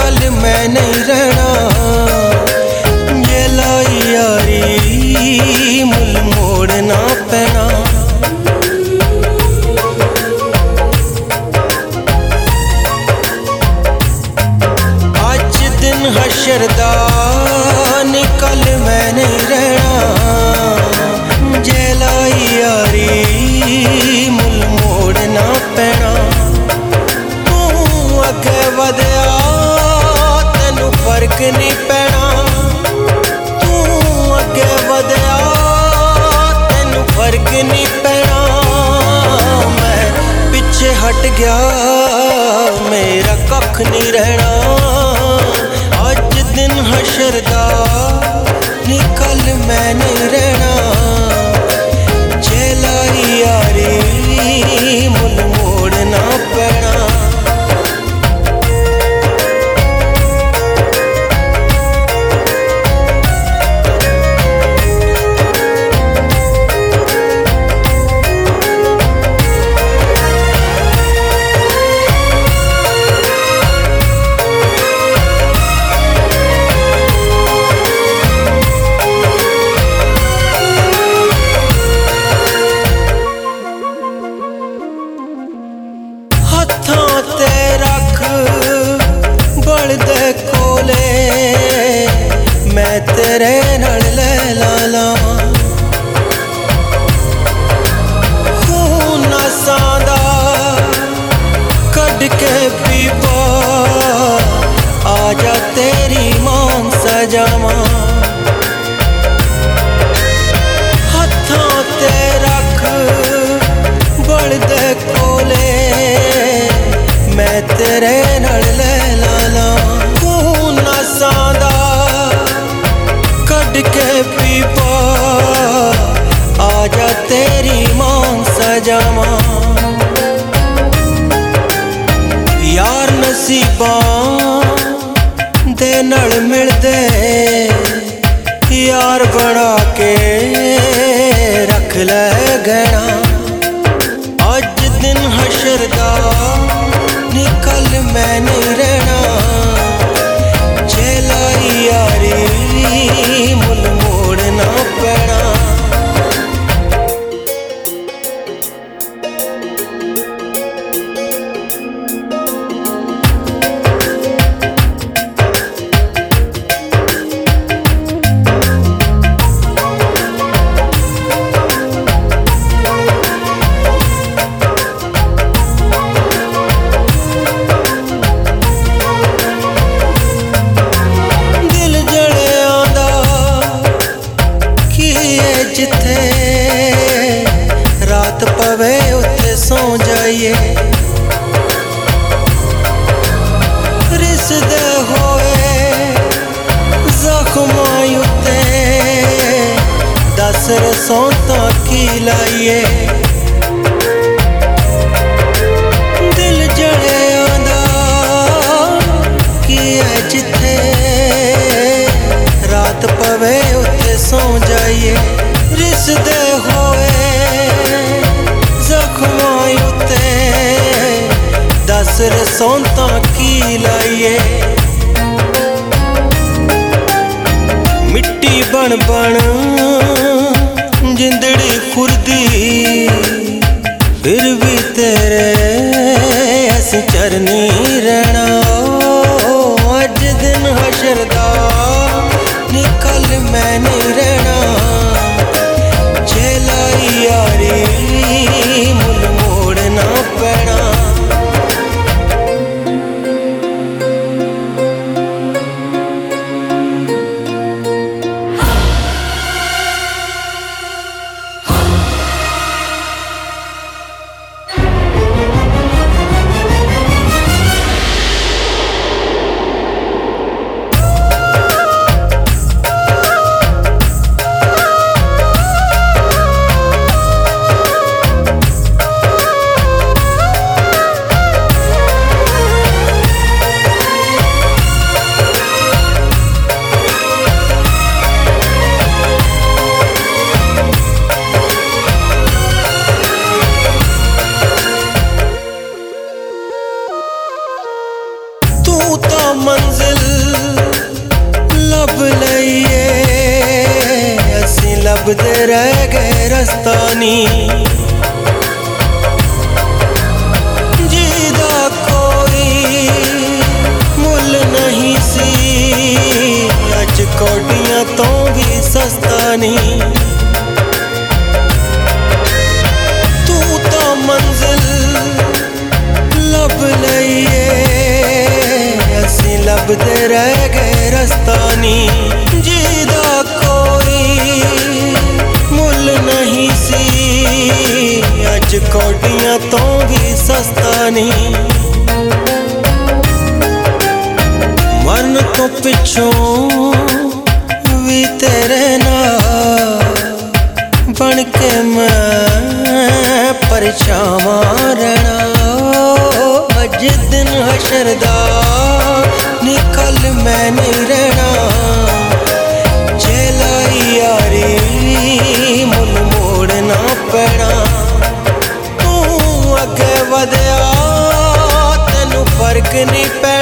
कल मैं नहीं रहना, ये लाई यारी मुल मोड़ना पैना। आज दिन हशर दा निकल मैं नहीं रहना, ये लाई यारी मुल मोड़ना पैना। तू अगे वधया तेनू फर्क नहीं पैना, तू अगे वधया तेनू फर्क नहीं पैना। मैं पिछे हट गया मेरा कख नहीं रहना, आज दिन हशर दा निकल मैं नहीं रहना, जेलाई यारी मुल मोड़ना पैना। हत्थां ते रख बलदे कोले, मैं तेरे नाल लै लावां। खून नसां दा कढ के पीवा, आजा तेरी मान सजावां। हत्थां ते रख बलदे कोले, मैं तेरे नाल लै लावां। खून नसां दा कढ के पीवा, आजा तेरी मान सजावां। यार नसीबां दे नाल मिलदे, यार बना के रख लै गहना। आज दिन हशर दा निकल मैं नहीं रहना, जेलाई यारी मुल मोड़ना पैना। जिथे रात पवे उत्थे सौ जाइए, रिसदे होए जख्मां उत्ते दस रसों की लाइए। दिल जड़ियां दा की है जिथे रात पवे उत्थे सौ जाइए, रिसदे होए जख्मां उत्ते दस रसों की लाइए। मिट्टी बन बन जिंदड़ी खुरदी, फिर भी तेरे असीं चरनी रहना। अज दिन हशर दा निकल मैं नहीं रहना, जेलाई यारी मुल मोड़ना पैना। तू तो मंजिल लब लईए असी लभदे रह गए रस्ता नी जीदा कोई मुल नहीं सी अज कौडियां तो भी सस्ता नी तू तो मंजिल लब लईए असी लभदे रह गए रस्ता नी जीदा कोई मुल नहीं सी अज कौडियां तो भी सस्ता नी मरन तो पिछों भी तेरे नाल बन के मैं परछावां रहना अज दिन हशर दा निकल मैं नहीं रहना चलाई यारी मुल मोड़ना पैना तू अगे वधया तेनू फर्क नहीं पैना